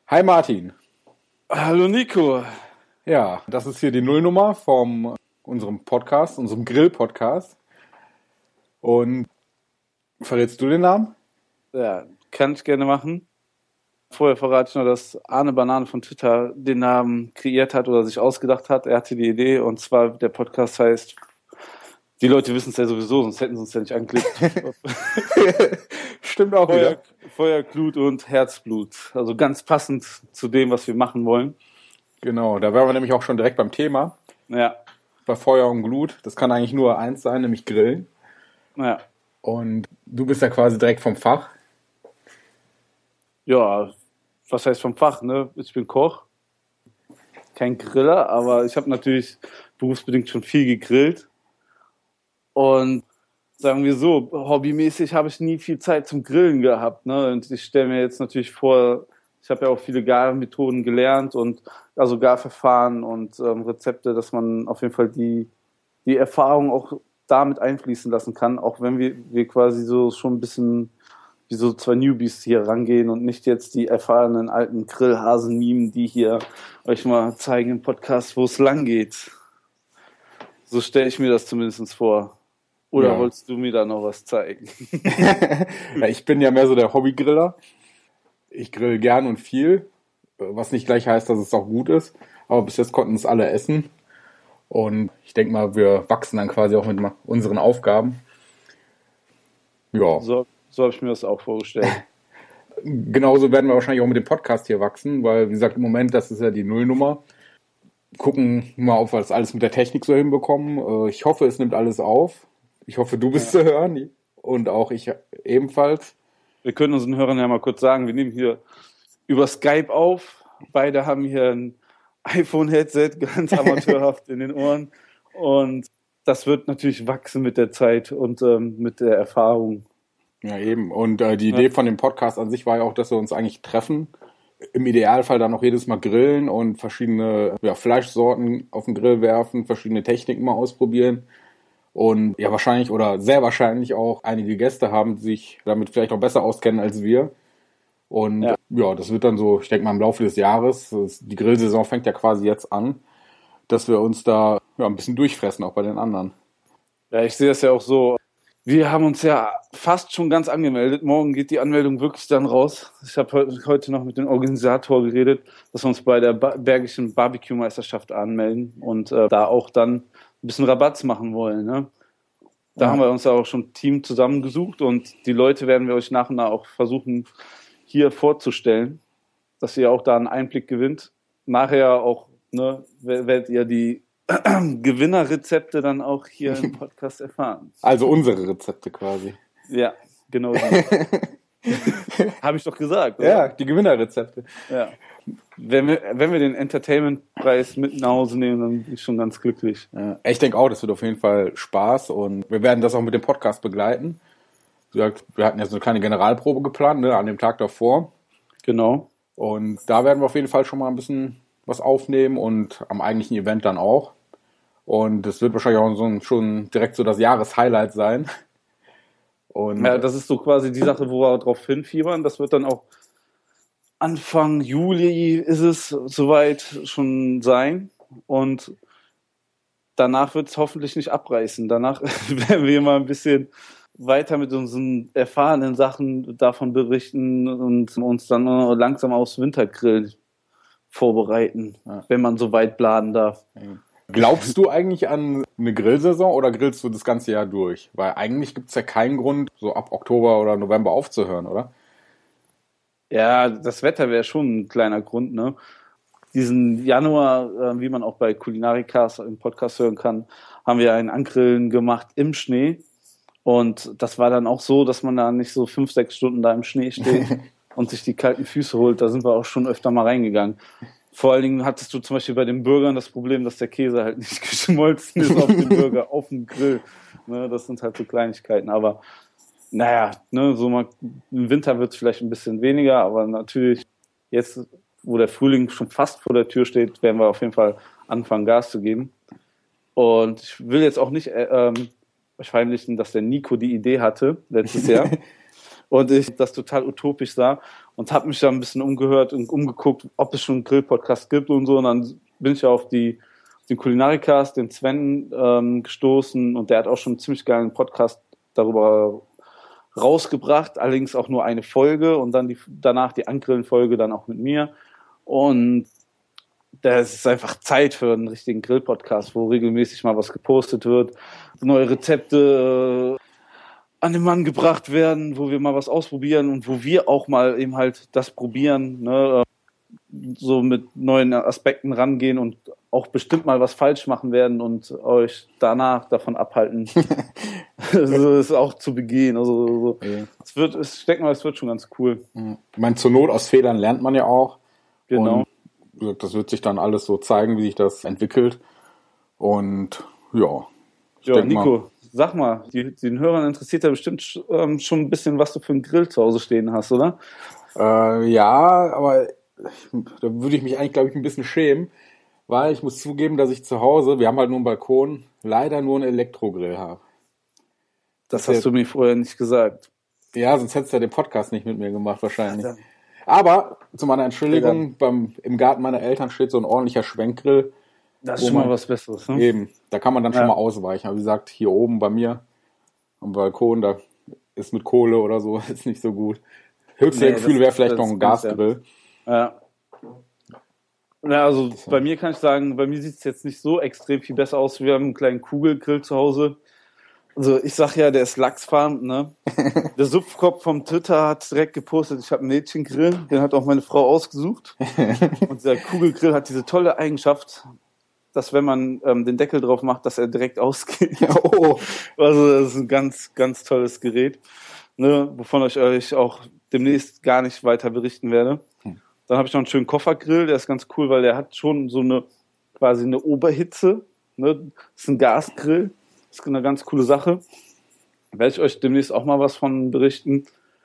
Hi Martin. Hallo Nico. Ja, das ist hier die Nullnummer von unserem Podcast, unserem Grill-Podcast. Und verrätst du den Namen? Ja, kann ich gerne machen. Vorher verrate ich nur, dass Arne Banane von Twitter den Namen kreiert hat oder sich ausgedacht hat. Er hatte die Idee und zwar der Podcast heißt, die Leute wissen es ja sowieso, sonst hätten sie uns ja nicht angeklickt. Stimmt auch wieder. Feuer, Glut und Herzblut. Also ganz passend zu dem, was wir machen wollen. Genau, da wären wir nämlich auch schon direkt beim Thema. Ja. Bei Feuer und Glut. Das kann eigentlich nur eins sein, nämlich Grillen. Ja. Und du bist ja quasi direkt vom Fach. Ja, was heißt vom Fach, ne? Ich bin Koch. Kein Griller, aber ich habe natürlich berufsbedingt schon viel gegrillt. Und sagen wir so, hobbymäßig habe ich nie viel Zeit zum Grillen gehabt. Ne? Und ich stelle mir jetzt natürlich vor, ich habe ja auch viele Garmethoden gelernt und also Garverfahren und Rezepte, dass man auf jeden Fall die Erfahrung auch damit einfließen lassen kann, auch wenn wir quasi so schon ein bisschen wie so zwei Newbies hier rangehen und nicht jetzt die erfahrenen alten Grillhasen mimen, die hier euch mal zeigen im Podcast, wo es lang geht. So stelle ich mir das zumindest vor. Oder Ja. wolltest du mir da noch was zeigen? Ja, ich bin ja mehr so der Hobbygriller. Ich grill gern und viel, was nicht gleich heißt, dass es auch gut ist. Aber bis jetzt konnten es alle essen. Und ich denke mal, wir wachsen dann quasi auch mit unseren Aufgaben. Ja. So habe ich mir das auch vorgestellt. Genauso werden wir wahrscheinlich auch mit dem Podcast hier wachsen, weil, wie gesagt, im Moment, das ist ja die Nullnummer. Gucken mal, ob wir das alles mit der Technik so hinbekommen. Ich hoffe, es nimmt alles auf. Ich hoffe, du bist zu hören und auch ich ebenfalls. Wir können unseren Hörern ja mal kurz sagen, wir nehmen hier über Skype auf. Beide haben hier ein iPhone-Headset, ganz amateurhaft in den Ohren. Und das wird natürlich wachsen mit der Zeit und mit der Erfahrung. Ja, eben. Und die Idee von dem Podcast an sich war ja auch, dass wir uns eigentlich treffen. Im Idealfall dann auch jedes Mal grillen und verschiedene Fleischsorten auf den Grill werfen, verschiedene Techniken mal ausprobieren. Und ja, wahrscheinlich oder sehr wahrscheinlich auch einige Gäste haben, die sich damit vielleicht auch besser auskennen als wir. Und ja, das wird dann so, ich denke mal, im Laufe des Jahres, die Grillsaison fängt ja quasi jetzt an, dass wir uns da ein bisschen durchfressen, auch bei den anderen. Ja, ich sehe das ja auch so. Wir haben uns ja fast schon ganz angemeldet. Morgen geht die Anmeldung wirklich dann raus. Ich habe heute noch mit dem Organisator geredet, dass wir uns bei der Bergischen Barbecue-Meisterschaft anmelden und da auch dann ein bisschen Rabatz machen wollen. Ne? Da haben wir uns ja auch schon ein Team zusammengesucht und die Leute werden wir euch nach und nach auch versuchen, hier vorzustellen, dass ihr auch da einen Einblick gewinnt. Nachher auch werdet ihr die Gewinnerrezepte dann auch hier im Podcast erfahren. Also unsere Rezepte quasi. Ja, genau. Habe ich doch gesagt, oder? Ja, die Gewinnerrezepte. Ja. Wenn wir den Entertainment-Preis mit nach Hause nehmen, dann bin ich schon ganz glücklich. Ja, ich denke auch, das wird auf jeden Fall Spaß und wir werden das auch mit dem Podcast begleiten. Wir hatten ja so eine kleine Generalprobe geplant, an dem Tag davor. Genau. Und da werden wir auf jeden Fall schon mal ein bisschen was aufnehmen und am eigentlichen Event dann auch. Und das wird wahrscheinlich auch schon direkt so das Jahreshighlight sein. Und ja, das ist so quasi die Sache, wo wir drauf hinfiebern. Das wird dann auch Anfang Juli ist es soweit schon sein. Und danach wird es hoffentlich nicht abreißen. Danach werden wir mal ein bisschen weiter mit unseren erfahrenen Sachen davon berichten und uns dann langsam aufs Wintergrillen vorbereiten, wenn man so weit planen darf. Glaubst du eigentlich an eine Grillsaison oder grillst du das ganze Jahr durch? Weil eigentlich gibt es ja keinen Grund, so ab Oktober oder November aufzuhören, oder? Ja, das Wetter wäre schon ein kleiner Grund, ne? Diesen Januar, wie man auch bei Kulinarikas im Podcast hören kann, haben wir ein Angrillen gemacht im Schnee. Und das war dann auch so, dass man da nicht so 5-6 Stunden da im Schnee steht und sich die kalten Füße holt. Da sind wir auch schon öfter mal reingegangen. Vor allen Dingen hattest du zum Beispiel bei den Burgern das Problem, dass der Käse halt nicht geschmolzen ist auf dem Burger, auf dem Grill. Ne, das sind halt so Kleinigkeiten. Aber naja, so mal, im Winter wird es vielleicht ein bisschen weniger. Aber natürlich jetzt, wo der Frühling schon fast vor der Tür steht, werden wir auf jeden Fall anfangen, Gas zu geben. Und ich will jetzt auch nicht verheimlichen, dass der Nico die Idee hatte letztes Jahr und ich das total utopisch sah. und habe mich da ein bisschen umgehört und umgeguckt, ob es schon einen Grill-Podcast gibt und so. Und dann bin ich ja auf den Kulinarikast, den Sven, gestoßen, und der hat auch schon einen ziemlich geilen Podcast darüber rausgebracht, allerdings auch nur eine Folge und dann danach die Angrillen-Folge dann auch mit mir. Und das ist einfach Zeit für einen richtigen Grill-Podcast, wo regelmäßig mal was gepostet wird, neue Rezepte an den Mann gebracht werden, wo wir mal was ausprobieren und wo wir auch mal eben halt das probieren, ne, so mit neuen Aspekten rangehen und auch bestimmt mal was falsch machen werden und euch danach davon abhalten, es auch zu begehen. Also ja. Ich denke mal, es wird schon ganz cool. Ich meine, zur Not aus Fehlern lernt man ja auch. Genau. Und das wird sich dann alles so zeigen, wie sich das entwickelt. Und ja. Nico, sag mal, den Hörern interessiert ja bestimmt schon ein bisschen, was du für einen Grill zu Hause stehen hast, oder? Ja, aber da würde ich mich eigentlich, glaube ich, ein bisschen schämen, weil ich muss zugeben, dass ich zu Hause, wir haben halt nur einen Balkon, leider nur einen Elektrogrill habe. Das hast du mir vorher nicht gesagt. Ja, sonst hättest du ja den Podcast nicht mit mir gemacht wahrscheinlich. Ja, aber zu meiner Entschuldigung, im Garten meiner Eltern steht so ein ordentlicher Schwenkgrill. Das ist schon mal was Besseres, ne? Eben, da kann man dann schon mal ausweichen. Aber wie gesagt, hier oben bei mir am Balkon, da ist mit Kohle oder so, ist nicht so gut. Höchste Gefühl wäre vielleicht noch ein Gasgrill. Ja. Ja, also bei mir kann ich sagen, bei mir sieht es jetzt nicht so extrem viel besser aus. Wir haben einen kleinen Kugelgrill zu Hause. Also ich sag ja, der ist lachsfarben, ne? Der Supfkopf vom Twitter hat direkt gepostet, ich habe einen Mädchengrill, den hat auch meine Frau ausgesucht. Und der Kugelgrill hat diese tolle Eigenschaft, dass wenn man den Deckel drauf macht, dass er direkt ausgeht. Oh. Also das ist ein ganz, ganz tolles Gerät, ne? Wovon ich euch auch demnächst gar nicht weiter berichten werde. Dann habe ich noch einen schönen Koffergrill, der ist ganz cool, weil der hat schon so quasi eine Oberhitze, ne? Das ist ein Gasgrill. Das ist eine ganz coole Sache. Werde ich euch demnächst auch mal was von berichten.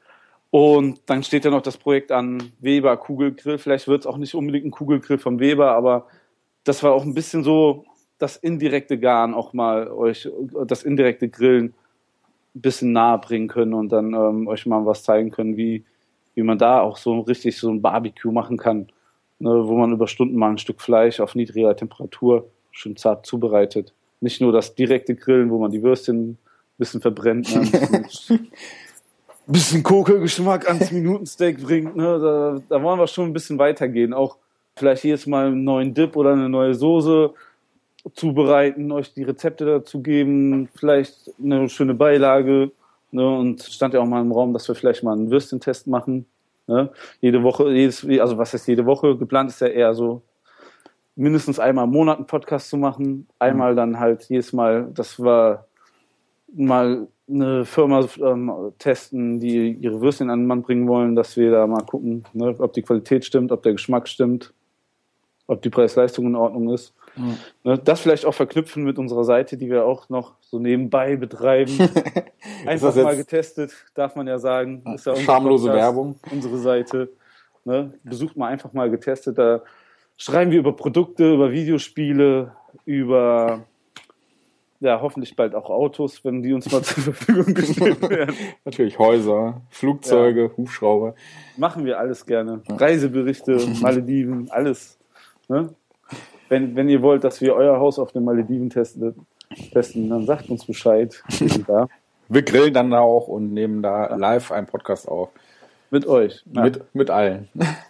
Und dann steht ja noch das Projekt an Weber Kugelgrill. Vielleicht wird es auch nicht unbedingt ein Kugelgrill vom Weber, aber das war auch ein bisschen so das indirekte Garen, auch mal euch das indirekte Grillen ein bisschen nahe bringen können und dann euch mal was zeigen können, wie man da auch so richtig so ein Barbecue machen kann, ne, wo man über Stunden mal ein Stück Fleisch auf niedriger Temperatur schön zart zubereitet. Nicht nur das direkte Grillen, wo man die Würstchen ein bisschen verbrennt, ne, ein bisschen Kokelgeschmack ans Minutensteak bringt. Ne, da wollen wir schon ein bisschen weitergehen. Auch vielleicht jedes Mal einen neuen Dip oder eine neue Soße zubereiten, euch die Rezepte dazu geben, vielleicht eine schöne Beilage. Ne, und stand ja auch mal im Raum, dass wir vielleicht mal einen Würstchentest machen. Ne? Jede Woche, also was heißt jede Woche? Geplant ist ja eher so, mindestens einmal im Monat einen Podcast zu machen. Einmal dann halt jedes Mal, dass wir mal eine Firma testen, die ihre Würstchen an den Mann bringen wollen, dass wir da mal gucken, ne, ob die Qualität stimmt, ob der Geschmack stimmt, ob die Preis-Leistung in Ordnung ist. Mhm. Ne, das vielleicht auch verknüpfen mit unserer Seite, die wir auch noch so nebenbei betreiben. Einfach mal getestet, darf man ja sagen. Ist ja schamlose Werbung. Unsere Seite. Ne? Besucht mal einfach mal getestet. Da schreiben wir über Produkte, über Videospiele, über hoffentlich bald auch Autos, wenn die uns mal zur Verfügung gestellt werden. Natürlich Häuser, Flugzeuge, Hubschrauber. Machen wir alles gerne. Reiseberichte, Malediven, alles. Ne? Wenn ihr wollt, dass wir euer Haus auf den Malediven testen, dann sagt uns Bescheid. Wir grillen dann da auch und nehmen da live einen Podcast auf. Mit euch. Ja. Mit allen.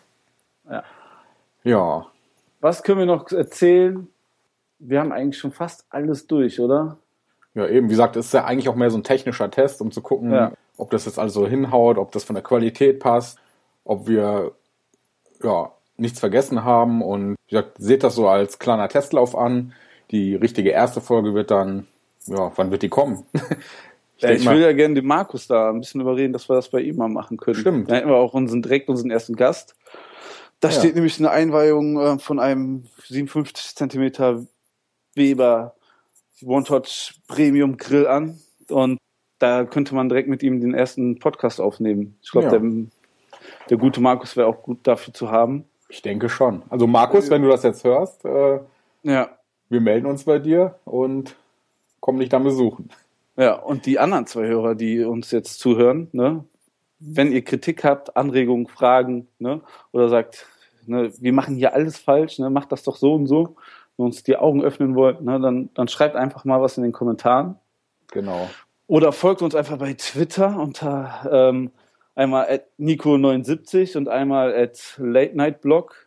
Ja. Was können wir noch erzählen? Wir haben eigentlich schon fast alles durch, oder? Ja, eben. Wie gesagt, es ist ja eigentlich auch mehr so ein technischer Test, um zu gucken, ob das jetzt also hinhaut, ob das von der Qualität passt, ob wir nichts vergessen haben. Und wie gesagt, seht das so als kleiner Testlauf an. Die richtige erste Folge wird dann, wann wird die kommen? Ich will ja gerne den Markus da ein bisschen überreden, dass wir das bei ihm mal machen können. Stimmt. Da hätten wir auch direkt unseren ersten Gast. Da steht nämlich eine Einweihung von einem 57 cm Weber One-Touch Premium Grill an. Und da könnte man direkt mit ihm den ersten Podcast aufnehmen. Ich glaube, der gute Markus wäre auch gut dafür zu haben. Ich denke schon. Also Markus, wenn du das jetzt hörst, wir melden uns bei dir und kommen dich dann besuchen. Ja, und die anderen 2 Hörer, die uns jetzt zuhören, ne? wenn ihr Kritik habt, Anregungen, Fragen, ne, oder sagt, ne, wir machen hier alles falsch, ne, macht das doch so und so, und uns die Augen öffnen wollt, ne, dann schreibt einfach mal was in den Kommentaren. Genau. Oder folgt uns einfach bei Twitter unter einmal @Nico79 und einmal @LateNightBlog.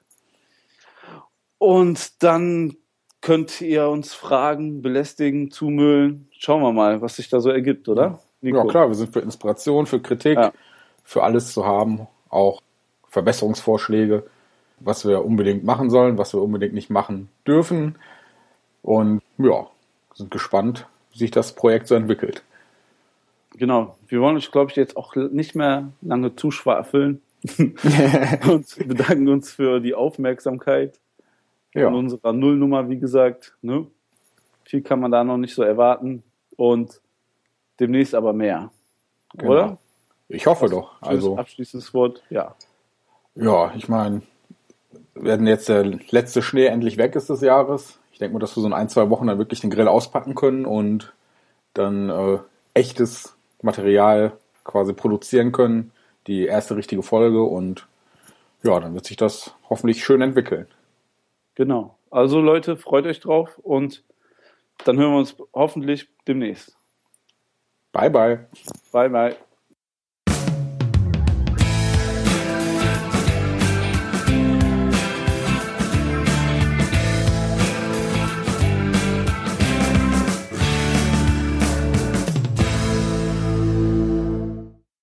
Und dann könnt ihr uns fragen, belästigen, zumüllen. Schauen wir mal, was sich da so ergibt, oder? Nico? Ja klar, wir sind für Inspiration, für Kritik, für alles zu haben, auch Verbesserungsvorschläge, was wir unbedingt machen sollen, was wir unbedingt nicht machen dürfen. Und ja, sind gespannt, wie sich das Projekt so entwickelt. Genau, wir wollen euch, glaube ich, jetzt auch nicht mehr lange zuschwafeln und bedanken uns für die Aufmerksamkeit von unserer Nullnummer, wie gesagt. Ne? Viel kann man da noch nicht so erwarten und demnächst aber mehr. Genau. Oder? Ich hoffe doch. Also abschließendes Wort, ja. Ja, ich meine, wenn jetzt der letzte Schnee endlich weg ist des Jahres, ich denke mal, dass wir so in 1-2 Wochen dann wirklich den Grill auspacken können und dann echtes Material quasi produzieren können, die erste richtige Folge, und ja, dann wird sich das hoffentlich schön entwickeln. Genau. Also Leute, freut euch drauf und dann hören wir uns hoffentlich demnächst. Bye, bye. Bye, bye.